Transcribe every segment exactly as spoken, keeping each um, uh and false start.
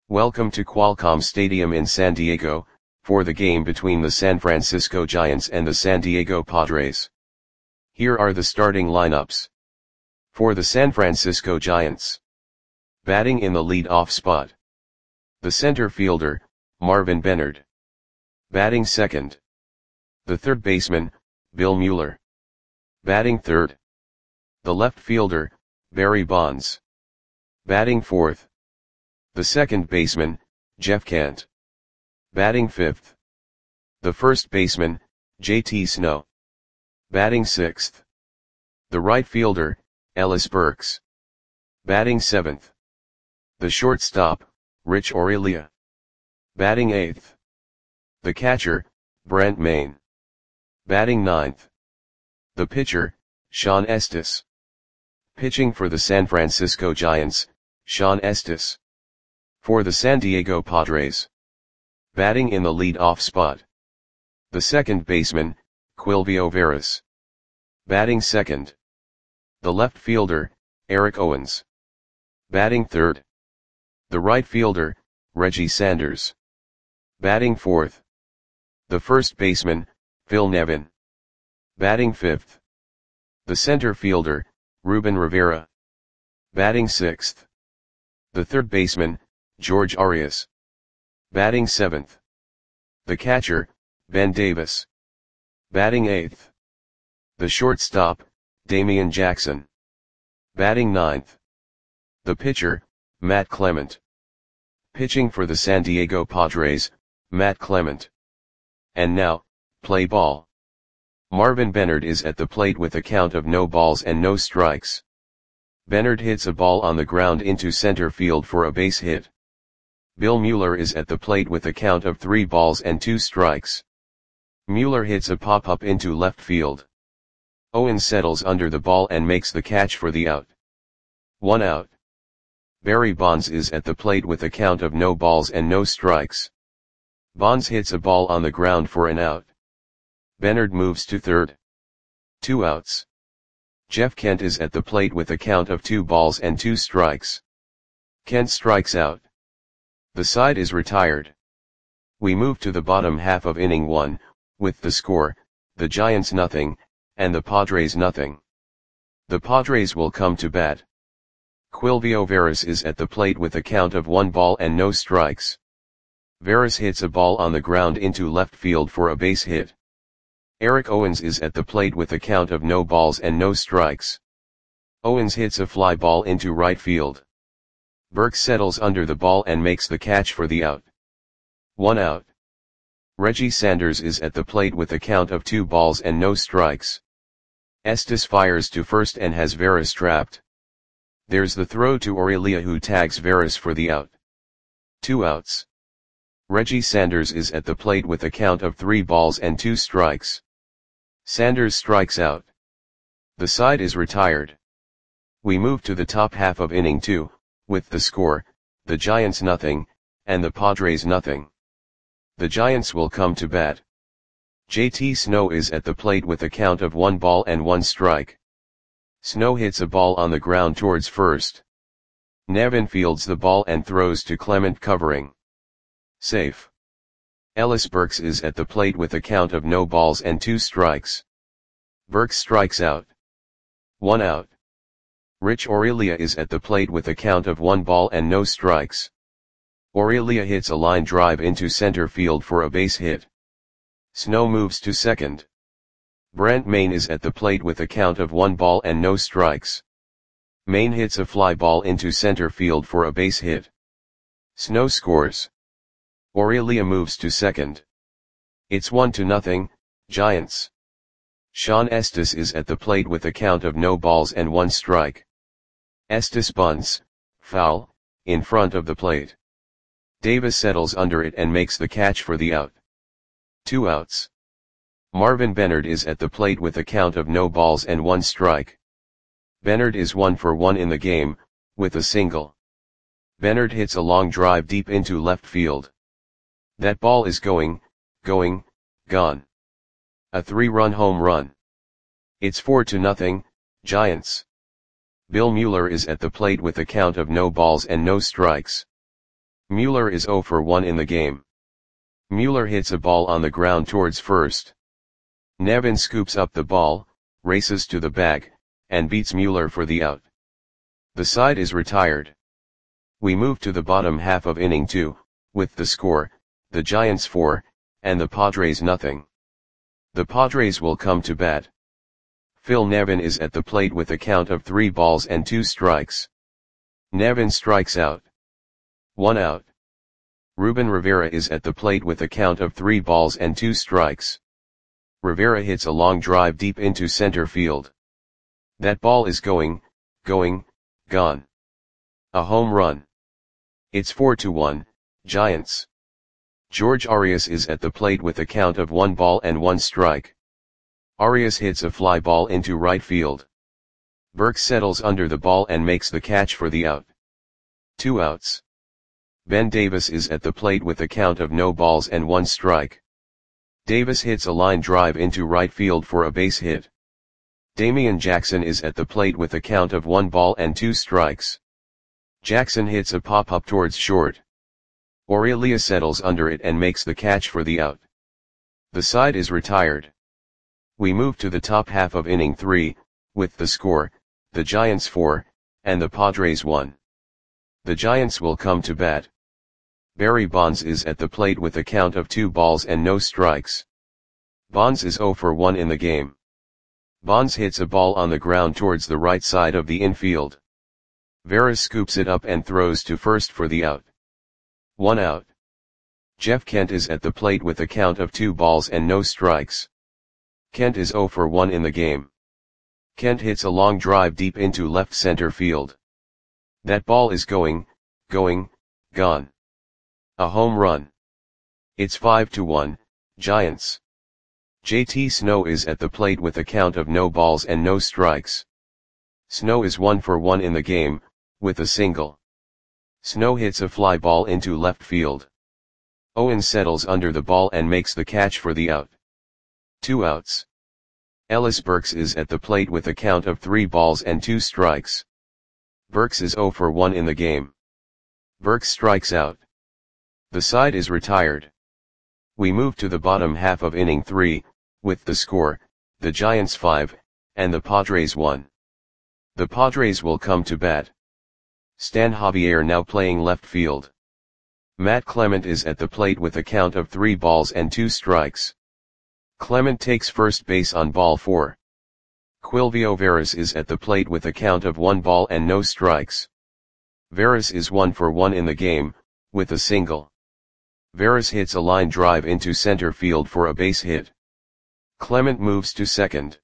Welcome to Qualcomm Stadium in San Diego, for the game between the San Francisco Giants and the San Diego Padres. Here are the starting lineups. For the San Francisco Giants. Batting in the lead-off spot. The center fielder, Marvin Benard. Batting second. The third baseman, Bill Mueller. Batting third. The left fielder, Barry Bonds. Batting fourth. The second baseman, Jeff Kent. Batting fifth. The first baseman, J T Snow. Batting sixth. The right fielder, Ellis Burks. Batting seventh. The shortstop, Rich Aurelia. Batting eighth. The catcher, Brent Mayne. Batting ninth. The pitcher, Shawn Estes. Pitching for the San Francisco Giants, Shawn Estes. For the San Diego Padres. Batting in the lead-off spot. The second baseman, Quilvio Veras. Batting second. The left fielder, Eric Owens. Batting third. The right fielder, Reggie Sanders. Batting fourth. The first baseman, Phil Nevin. Batting fifth. The center fielder, Ruben Rivera. Batting sixth. The third baseman, George Arias. Batting seventh. The catcher, Ben Davis. Batting eighth. The shortstop, Damian Jackson. Batting ninth. The pitcher, Matt Clement. Pitching for the San Diego Padres, Matt Clement. And now, play ball. Marvin Benard is at the plate with a count of no balls and no strikes. Benard hits a ball on the ground into center field for a base hit. Bill Mueller is at the plate with a count of three balls and two strikes. Mueller hits a pop-up into left field. Owens settles under the ball and makes the catch for the out. One out. Barry Bonds is at the plate with a count of no balls and no strikes. Bonds hits a ball on the ground for an out. Benard moves to third. Two outs. Jeff Kent is at the plate with a count of two balls and two strikes. Kent strikes out. The side is retired. We move to the bottom half of inning one, with the score, the Giants nothing, and the Padres nothing. The Padres will come to bat. Quilvio Veras is at the plate with a count of one ball and no strikes. Veras hits a ball on the ground into left field for a base hit. Eric Owens is at the plate with a count of no balls and no strikes. Owens hits a fly ball into right field. Burks settles under the ball and makes the catch for the out. One out. Reggie Sanders is at the plate with a count of two balls and no strikes. Estes fires to first and has Veras trapped. There's the throw to Aurelia, who tags Veras for the out. Two outs. Reggie Sanders is at the plate with a count of three balls and two strikes. Sanders strikes out. The side is retired. We move to the top half of inning two, with the score, the Giants nothing, and the Padres nothing. The Giants will come to bat. J T Snow is at the plate with a count of one ball and one strike. Snow hits a ball on the ground towards first. Nevin fields the ball and throws to Clement, covering. Safe. Ellis Burks is at the plate with a count of no balls and two strikes. Burks strikes out. One out. Rich Aurelia is at the plate with a count of one ball and no strikes. Aurelia hits a line drive into center field for a base hit. Snow moves to second. Brent Mayne is at the plate with a count of one ball and no strikes. Mayne hits a fly ball into center field for a base hit. Snow scores. Aurelia moves to second. It's one to nothing, Giants. Shawn Estes is at the plate with a count of no balls and one strike. Estes bunts, foul, in front of the plate. Davis settles under it and makes the catch for the out. Two outs. Marvin Benard is at the plate with a count of no balls and one strike. Benard is one for one in the game, with a single. Benard hits a long drive deep into left field. That ball is going, going, gone. A three-run home run. It's four to nothing, Giants. Bill Mueller is at the plate with a count of no balls and no strikes. Mueller is zero for one in the game. Mueller hits a ball on the ground towards first. Nevin scoops up the ball, races to the bag, and beats Mueller for the out. The side is retired. We move to the bottom half of inning two, with the score, the Giants four, and the Padres nothing. The Padres will come to bat. Phil Nevin is at the plate with a count of three balls and two strikes. Nevin strikes out. One out. Ruben Rivera is at the plate with a count of three balls and two strikes. Rivera hits a long drive deep into center field. That ball is going, going, gone. A home run. It's four to one, Giants. George Arias is at the plate with a count of one ball and one strike. Arias hits a fly ball into right field. Burke settles under the ball and makes the catch for the out. Two outs. Ben Davis is at the plate with a count of no balls and one strike. Davis hits a line drive into right field for a base hit. Damian Jackson is at the plate with a count of one ball and two strikes. Jackson hits a pop-up towards short. Aurelia settles under it and makes the catch for the out. The side is retired. We move to the top half of inning three, with the score, the Giants four, and the Padres one. The Giants will come to bat. Barry Bonds is at the plate with a count of two balls and no strikes. Bonds is zero for one in the game. Bonds hits a ball on the ground towards the right side of the infield. Veras scoops it up and throws to first for the out. One out. Jeff Kent is at the plate with a count of two balls and no strikes. Kent is zero for one in the game. Kent hits a long drive deep into left center field. That ball is going, going, gone. A home run. It's five to one, Giants. J T Snow is at the plate with a count of no balls and no strikes. Snow is one for one in the game, with a single. Snow hits a fly ball into left field. Owens settles under the ball and makes the catch for the out. Two outs. Ellis Burks is at the plate with a count of three balls and two strikes. Burks is zero for one in the game. Burks strikes out. The side is retired. We move to the bottom half of inning three, with the score, the Giants five, and the Padres one. The Padres will come to bat. Stan Javier now playing left field. Matt Clement is at the plate with a count of three balls and two strikes. Clement takes first base on ball four. Quilvio Veras is at the plate with a count of one ball and no strikes. Veras is one for one in the game, with a single. Veras hits a line drive into center field for a base hit. Clement moves to second.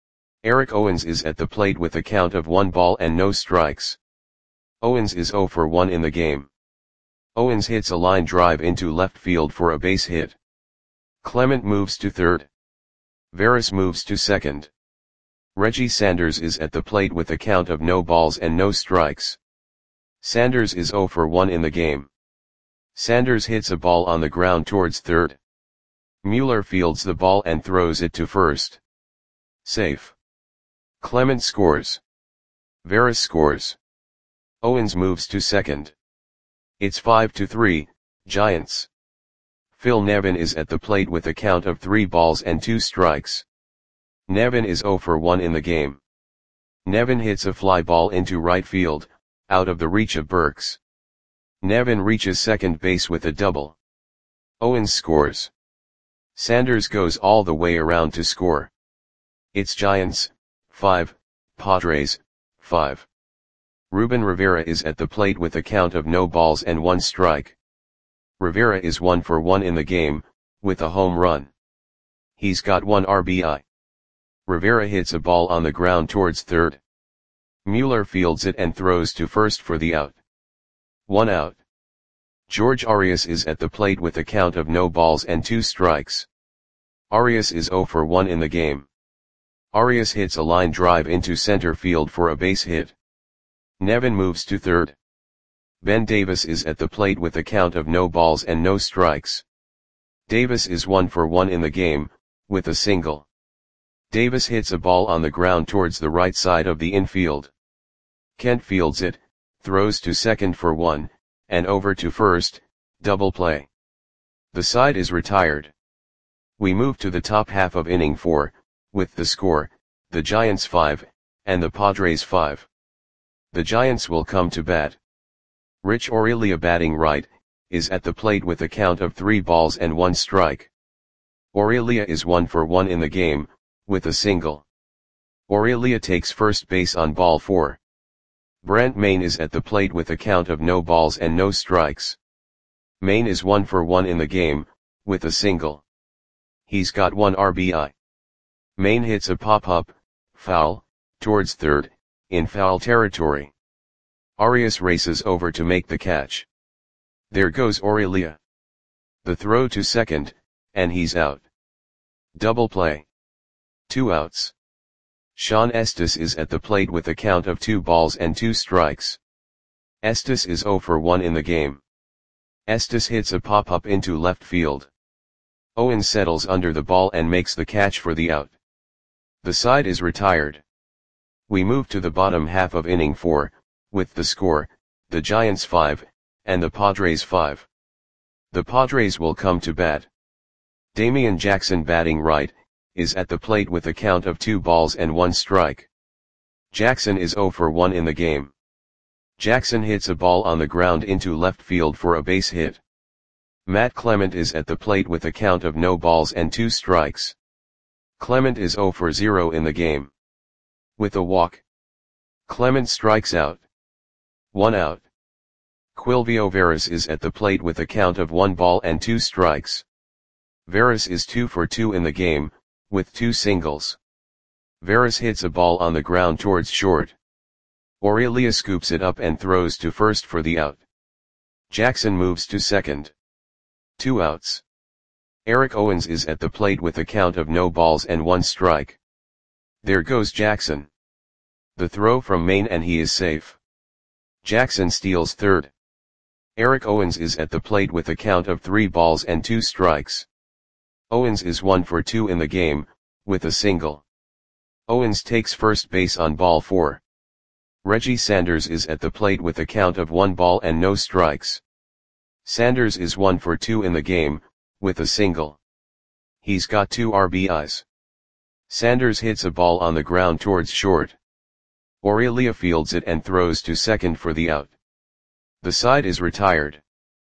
Eric Owens is at the plate with a count of one ball and no strikes. Owens is zero for one in the game. Owens hits a line drive into left field for a base hit. Clement moves to third. Veras moves to second. Reggie Sanders is at the plate with a count of no balls and no strikes. Sanders is zero for one in the game. Sanders hits a ball on the ground towards third. Mueller fields the ball and throws it to first. Safe. Clement scores. Veras scores. Owens moves to second. It's five to three, Giants. Phil Nevin is at the plate with a count of three balls and two strikes. Nevin is zero for one in the game. Nevin hits a fly ball into right field, out of the reach of Burks. Nevin reaches second base with a double. Owens scores. Sanders goes all the way around to score. It's Giants, five, Padres, five. Ruben Rivera is at the plate with a count of no balls and one strike. Rivera is one for one in the game, with a home run. He's got one R B I. Rivera hits a ball on the ground towards third. Mueller fields it and throws to first for the out. One out. George Arias is at the plate with a count of no balls and two strikes. Arias is zero for one in the game. Arias hits a line drive into center field for a base hit. Nevin moves to third. Ben Davis is at the plate with a count of no balls and no strikes. Davis is one for one in the game, with a single. Davis hits a ball on the ground towards the right side of the infield. Kent fields it, throws to second for one, and over to first, double play. The side is retired. We move to the top half of inning four, with the score, the Giants five, and the Padres five. The Giants will come to bat. Rich Aurelia batting right, is at the plate with a count of three balls and one strike. Aurelia is one for one in the game, with a single. Aurelia takes first base on ball four. Brent Mayne is at the plate with a count of no balls and no strikes. Mayne is one for one in the game, with a single. He's got one R B I. Mayne hits a pop-up, foul, towards third, in foul territory. Arias races over to make the catch. There goes Aurelia. The throw to second, and he's out. Double play. Two outs. Sean Estes is at the plate with a count of two balls and two strikes. Estes is zero for one in the game. Estes hits a pop-up into left field. Owens settles under the ball and makes the catch for the out. The side is retired. We move to the bottom half of inning four, with the score, the Giants five, and the Padres five. The Padres will come to bat. Damian Jackson batting right, is at the plate with a count of two balls and one strike. Jackson is zero for one in the game. Jackson hits a ball on the ground into left field for a base hit. Matt Clement is at the plate with a count of no balls and two strikes. Clement is zero for zero in the game. With a walk, Clement strikes out. One out. Quilvio Veras is at the plate with a count of one ball and two strikes. Veras is two for two in the game, with two singles. Veras hits a ball on the ground towards short. Aurelia scoops it up and throws to first for the out. Jackson moves to second. Two outs. Eric Owens is at the plate with a count of no balls and one strike. There goes Jackson. The throw from Mayne and he is safe. Jackson steals third. Eric Owens is at the plate with a count of three balls and two strikes. Owens is one for two in the game, with a single. Owens takes first base on ball four. Reggie Sanders is at the plate with a count of one ball and no strikes. Sanders is one for two in the game, with a single. He's got two R B Is. Sanders hits a ball on the ground towards short. Aurelia fields it and throws to second for the out. The side is retired.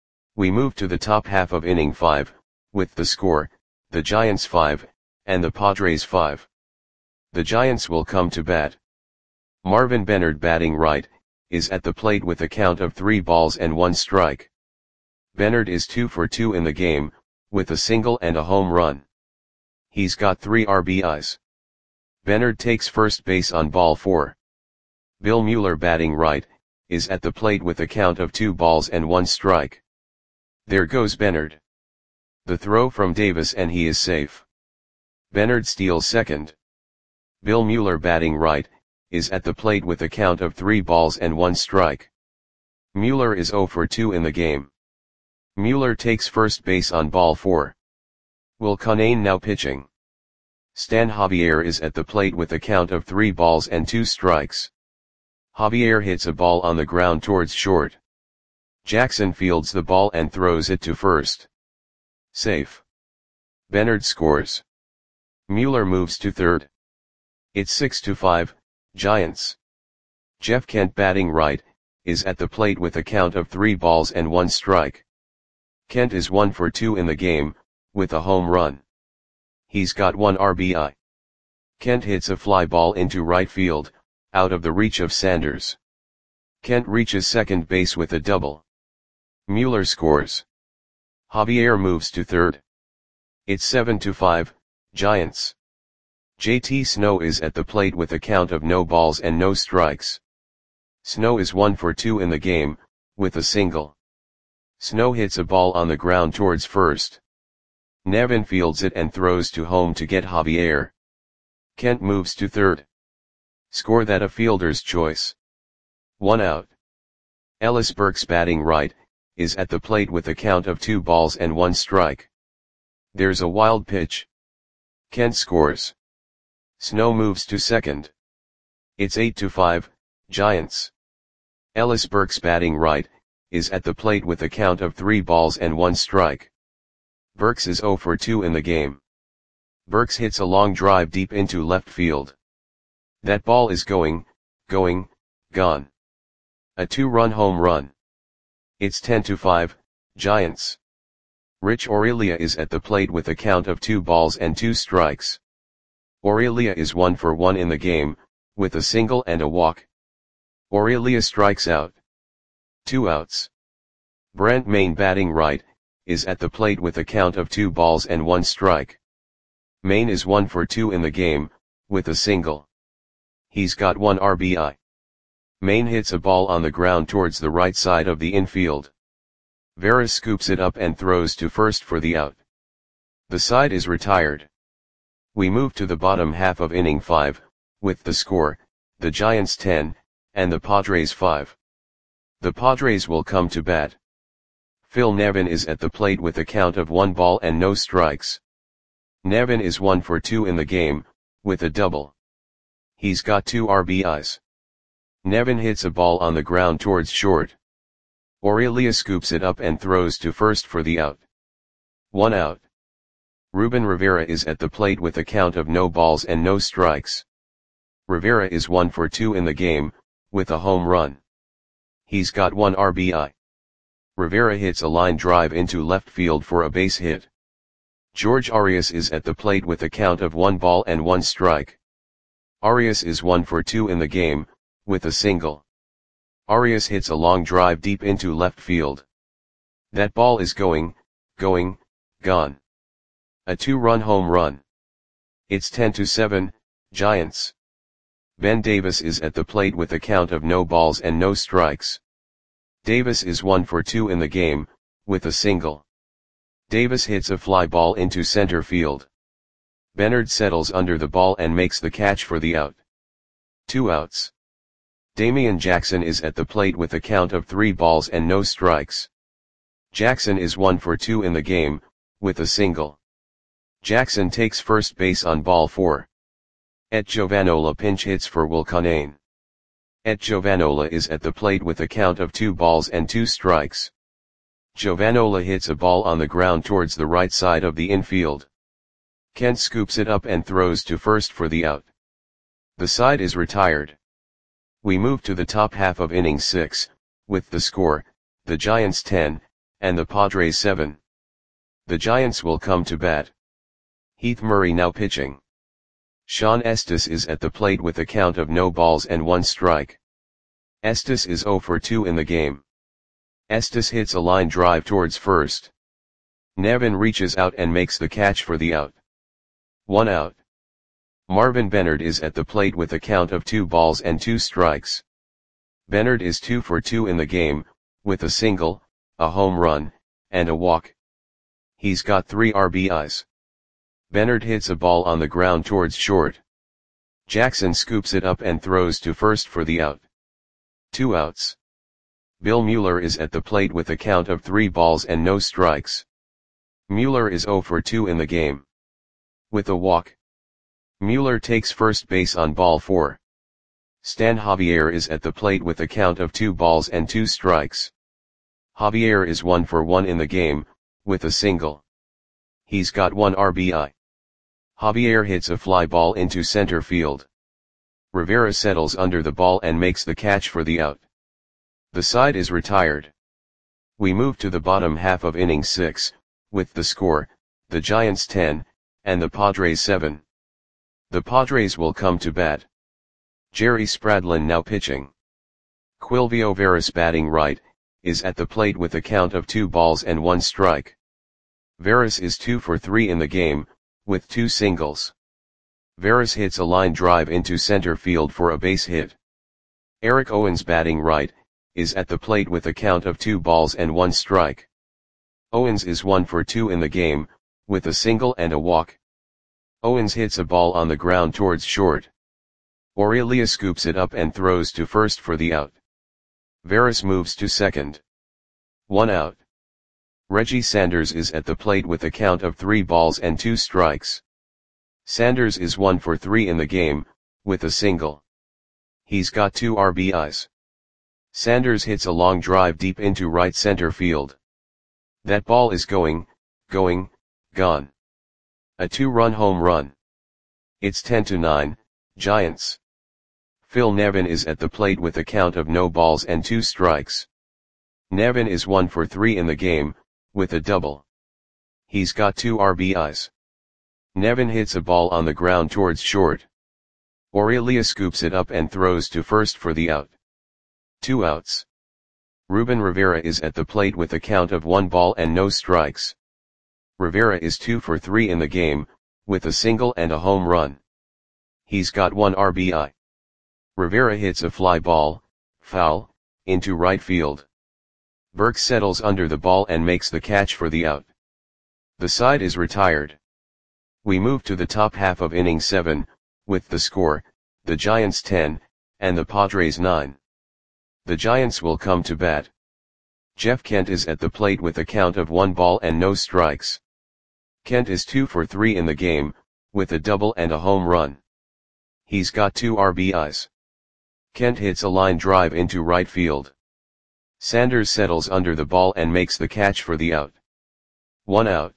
We move to the top half of inning five, with the score, the Giants five, and the Padres five. The Giants will come to bat. Marvin Bennard batting right, is at the plate with a count of three balls and one strike. Bennard is two for two in the game, with a single and a home run. He's got three R B Is. Bennard takes first base on ball four. Bill Mueller batting right, is at the plate with a count of two balls and one strike. There goes Bennard. The throw from Davis and he is safe. Bennard steals second. Bill Mueller batting right, is at the plate with a count of three balls and one strike. Mueller is zero for two in the game. Mueller takes first base on ball four. Will Cunane now pitching. Stan Javier is at the plate with a count of three balls and two strikes. Javier hits a ball on the ground towards short. Jackson fields the ball and throws it to first. Safe. Bennard scores. Mueller moves to third. It's six to five, Giants. Jeff Kent batting right, is at the plate with a count of three balls and one strike. Kent is one for two in the game, with a home run. He's got one R B I. Kent hits a fly ball into right field, out of the reach of Sanders. Kent reaches second base with a double. Mueller scores. Javier moves to third. It's seven to five, Giants. J T Snow is at the plate with a count of no balls and no strikes. Snow is one for two in the game, with a single. Snow hits a ball on the ground towards first. Nevin fields it and throws to home to get Javier. Kent moves to third. Score that a fielder's choice. One out. Ellis Burks batting right, is at the plate with a count of two balls and one strike. There's a wild pitch. Kent scores. Snow moves to second. It's eight to five, Giants. Ellis Burks batting right, is at the plate with a count of three balls and one strike. Burks is zero for two in the game. Burks hits a long drive deep into left field. That ball is going, going, gone. A two-run home run. It's ten to five, Giants. Rich Aurelia is at the plate with a count of two balls and two strikes. Aurelia is one for one in the game, with a single and a walk. Aurelia strikes out. Two outs. Brent Mayne, batting right, is at the plate with a count of two balls and one strike. Mayne is one for two in the game, with a single. He's got one R B I. Mayne hits a ball on the ground towards the right side of the infield. Veras scoops it up and throws to first for the out. The side is retired. We move to the bottom half of inning five, with the score, the Giants ten, and the Padres five. The Padres will come to bat. Phil Nevin is at the plate with a count of one ball and no strikes. Nevin is one for two in the game, with a double. He's got two R B Is. Nevin hits a ball on the ground towards short. Aurelia scoops it up and throws to first for the out. One out. Ruben Rivera is at the plate with a count of no balls and no strikes. Rivera is one for two in the game, with a home run. He's got one R B I. Rivera hits a line drive into left field for a base hit. George Arias is at the plate with a count of one ball and one strike. Arias is one for two in the game, with a single. Arias hits a long drive deep into left field. That ball is going, going, gone. A two-run home run. It's ten to seven, Giants. Ben Davis is at the plate with a count of no balls and no strikes. Davis is one for two in the game, with a single. Davis hits a fly ball into center field. Bernard settles under the ball and makes the catch for the out. Two outs. Damian Jackson is at the plate with a count of three balls and no strikes. Jackson is one for two in the game, with a single. Jackson takes first base on ball four. Et Giovanola pinch hits for Wilconane. Et Giovanola is at the plate with a count of two balls and two strikes. Giovanola hits a ball on the ground towards the right side of the infield. Kent scoops it up and throws to first for the out. The side is retired. We move to the top half of inning six, with the score, the Giants ten, and the Padres seven. The Giants will come to bat. Heath Murray now pitching. Sean Estes is at the plate with a count of no balls and one strike. Estes is zero for two in the game. Estes hits a line drive towards first. Nevin reaches out and makes the catch for the out. One out. Marvin Bernard is at the plate with a count of two balls and two strikes. Bernard is two for two in the game, with a single, a home run, and a walk. He's got three R B Is. Bernard hits a ball on the ground towards short. Jackson scoops it up and throws to first for the out. Two outs. Bill Mueller is at the plate with a count of three balls and no strikes. Mueller is zero for two in the game. With a walk. Mueller takes first base on ball four. Stan Javier is at the plate with a count of two balls and two strikes. Javier is one for one in the game, with a single. He's got one R B I. Javier hits a fly ball into center field. Rivera settles under the ball and makes the catch for the out. The side is retired. We move to the bottom half of inning six, with the score, the Giants ten, and the Padres seven. The Padres will come to bat. Jerry Spradlin now pitching. Quilvio Veras, batting right, is at the plate with a count of two balls and one strike. Veras is two for three in the game, with two singles. Veras hits a line drive into center field for a base hit. Eric Owens, batting right, is at the plate with a count of two balls and one strike. Owens is one for two in the game, with a single and a walk. Owens hits a ball on the ground towards short. Aurelia scoops it up and throws to first for the out. Veras moves to second. One out. Reggie Sanders is at the plate with a count of three balls and two strikes. Sanders is one for three in the game, with a single. He's got two R B Is. Sanders hits a long drive deep into right center field. That ball is going, going, gone. A two-run home run. It's ten to nine, Giants. Phil Nevin is at the plate with a count of no balls and two strikes. Nevin is one for three in the game, with a double. He's got two R B Is. Nevin hits a ball on the ground towards short. Aurelia scoops it up and throws to first for the out. Two outs. Ruben Rivera is at the plate with a count of one ball and no strikes. Rivera is two for three in the game, with a single and a home run. He's got one R B I. Rivera hits a fly ball, foul, into right field. Burke settles under the ball and makes the catch for the out. The side is retired. We move to the top half of inning seven, with the score, the Giants ten, and the Padres nine. The Giants will come to bat. Jeff Kent is at the plate with a count of one ball and no strikes. Kent is two for three in the game, with a double and a home run. He's got two R B Is. Kent hits a line drive into right field. Sanders settles under the ball and makes the catch for the out. One out.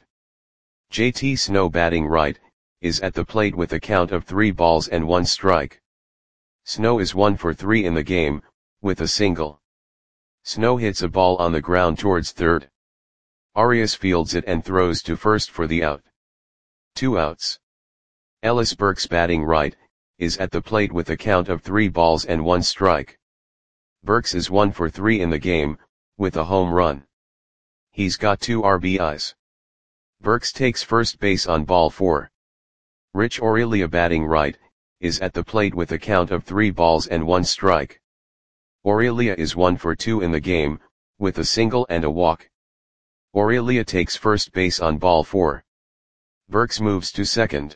J T Snow, batting right, is at the plate with a count of three balls and one strike. Snow is one for three in the game, with a single. Snow hits a ball on the ground towards third. Arias fields it and throws to first for the out. Two outs. Ellis Burks, batting right, is at the plate with a count of three balls and one strike. Burks is one for three in the game, with a home run. He's got two R B Is. Burks takes first base on ball four. Rich Aurelia, batting right, is at the plate with a count of three balls and one strike. Aurelia is one for two in the game, with a single and a walk. Aurelia takes first base on ball four. Burks moves to second.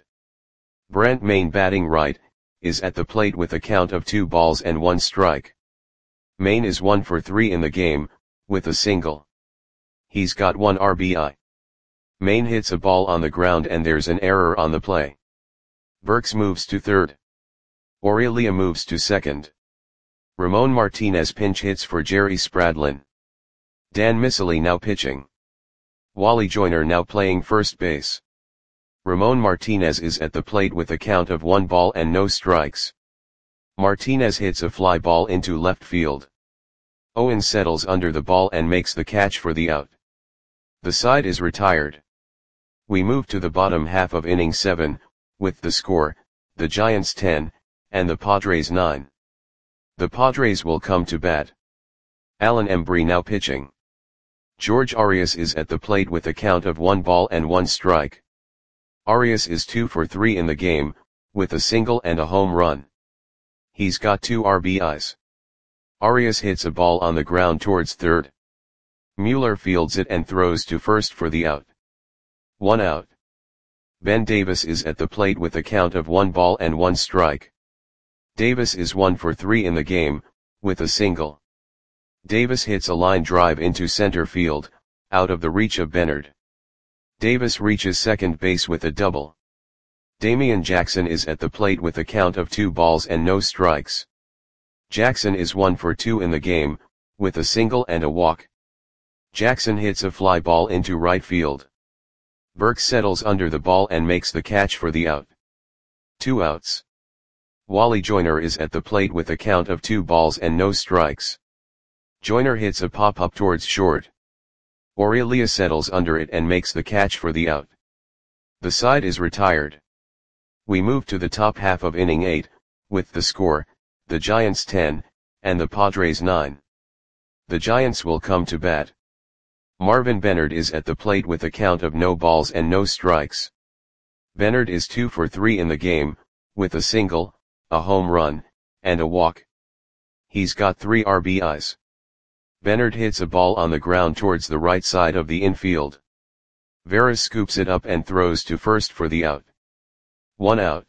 Brent Maine, batting right, is at the plate with a count of two balls and one strike. Maine is one for three in the game, with a single. He's got one R B I. Maine hits a ball on the ground and there's an error on the play. Burks moves to third. Aurelia moves to second. Ramon Martinez pinch hits for Jerry Spradlin. Dan Miceli now pitching. Wally Joyner now playing first base. Ramon Martinez is at the plate with a count of one ball and no strikes. Martinez hits a fly ball into left field. Owen settles under the ball and makes the catch for the out. The side is retired. We move to the bottom half of inning seven, with the score, the Giants ten, and the Padres nine. The Padres will come to bat. Alan Embry now pitching. George Arias is at the plate with a count of one ball and one strike. Arias is two for three in the game, with a single and a home run. He's got two R B Is. Arias hits a ball on the ground towards third. Mueller fields it and throws to first for the out. One out. Ben Davis is at the plate with a count of one ball and one strike. Davis is one for three in the game, with a single. Davis hits a line drive into center field, out of the reach of Bennard. Davis reaches second base with a double. Damian Jackson is at the plate with a count of two balls and no strikes. Jackson is one for two in the game, with a single and a walk. Jackson hits a fly ball into right field. Burke settles under the ball and makes the catch for the out. Two outs. Wally Joyner is at the plate with a count of two balls and no strikes. Joyner hits a pop-up towards short. Aurelia settles under it and makes the catch for the out. The side is retired. We move to the top half of inning eight, with the score, the Giants ten, and the Padres nine. The Giants will come to bat. Marvin Bennard is at the plate with a count of no balls and no strikes. Bennard is two for three in the game, with a single, a home run, and a walk. He's got three R B Is. Bennard hits a ball on the ground towards the right side of the infield. Veras scoops it up and throws to first for the out. One out.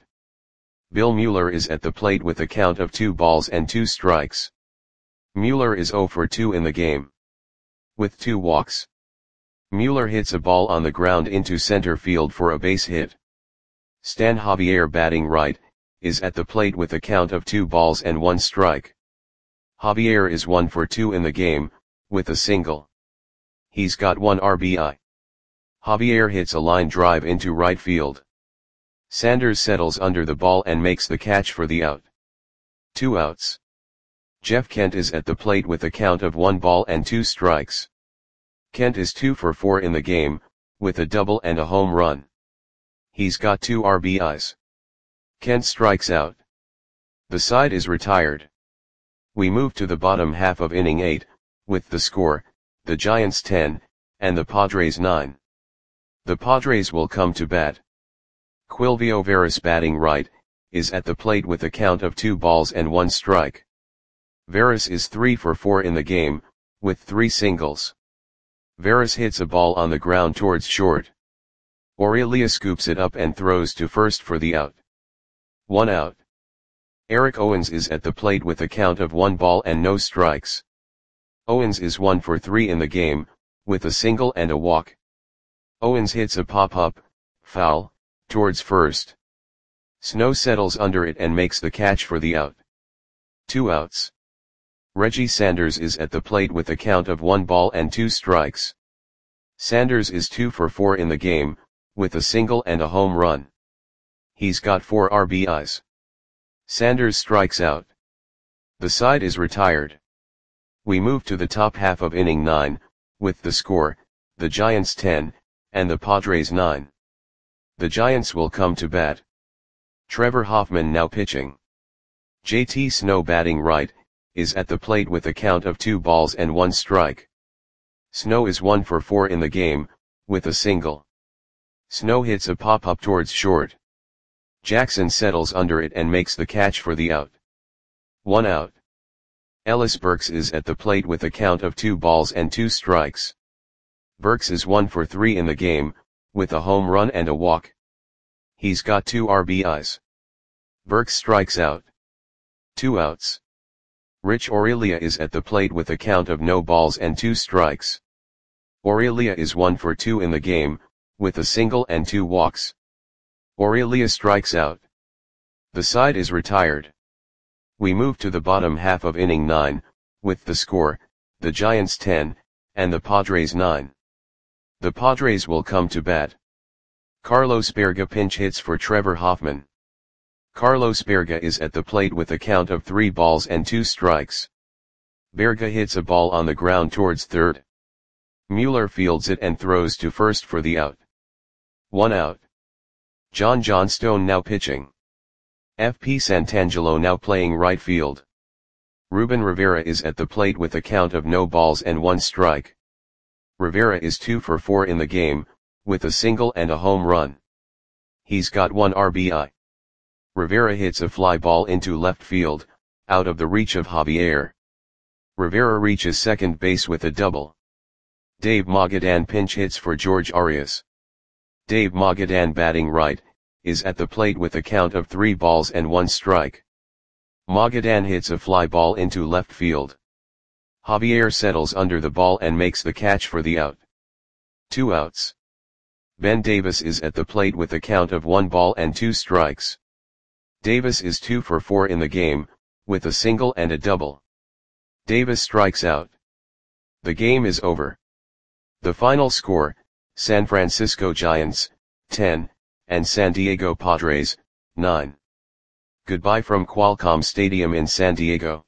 Bill Mueller is at the plate with a count of two balls and two strikes. Mueller is zero for two in the game, with two walks. Mueller hits a ball on the ground into center field for a base hit. Stan Javier, batting right, is at the plate with a count of two balls and one strike. Javier is one for two in the game, with a single. He's got one R B I. Javier hits a line drive into right field. Sanders settles under the ball and makes the catch for the out. Two outs. Jeff Kent is at the plate with a count of one ball and two strikes. Kent is two for four in the game, with a double and a home run. He's got two R B Is. Kent strikes out. The side is retired. We move to the bottom half of inning eight, with the score, the Giants ten, and the Padres nine. The Padres will come to bat. Quilvio Veras, batting right, is at the plate with a count of two balls and one strike. Veras is three for four in the game, with three singles. Veras hits a ball on the ground towards short. Aurelia scoops it up and throws to first for the out. One out. Eric Owens is at the plate with a count of one ball and no strikes. Owens is one for three in the game, with a single and a walk. Owens hits a pop-up, foul, towards first. Snow settles under it and makes the catch for the out. Two outs. Reggie Sanders is at the plate with a count of one ball and two strikes. Sanders is two for four in the game, with a single and a home run. He's got four R B Is. Sanders strikes out. The side is retired. We move to the top half of inning nine, with the score, the Giants ten, and the Padres nine. The Giants will come to bat. Trevor Hoffman now pitching. J T Snow, batting right, is at the plate with a count of two balls and one strike. Snow is one for four in the game, with a single. Snow hits a pop-up towards short. Jackson settles under it and makes the catch for the out. One out. Ellis Burks is at the plate with a count of two balls and two strikes. Burks is one for three in the game, with a home run and a walk. He's got two R B Is. Burks strikes out. Two outs. Rich Aurelia is at the plate with a count of no balls and two strikes. Aurelia is one for two in the game, with a single and two walks. Aurelia strikes out. The side is retired. We move to the bottom half of inning nine, with the score, the Giants ten, and the Padres nine. The Padres will come to bat. Carlos Berga pinch hits for Trevor Hoffman. Carlos Berga is at the plate with a count of three balls and two strikes. Berga hits a ball on the ground towards third. Mueller fields it and throws to first for the out. One out. John Johnstone now pitching. F P Santangelo now playing right field. Ruben Rivera is at the plate with a count of no balls and one strike. Rivera is two for four in the game, with a single and a home run. He's got one R B I. Rivera hits a fly ball into left field, out of the reach of Javier. Rivera reaches second base with a double. Dave Magadan pinch hits for George Arias. Dave Magadan, batting right, is at the plate with a count of three balls and one strike. Magadan hits a fly ball into left field. Javier settles under the ball and makes the catch for the out. Two outs. Ben Davis is at the plate with a count of one ball and two strikes. Davis is two for four in the game, with a single and a double. Davis strikes out. The game is over. The final score, San Francisco Giants, ten, and San Diego Padres, nine. Goodbye from Qualcomm Stadium in San Diego.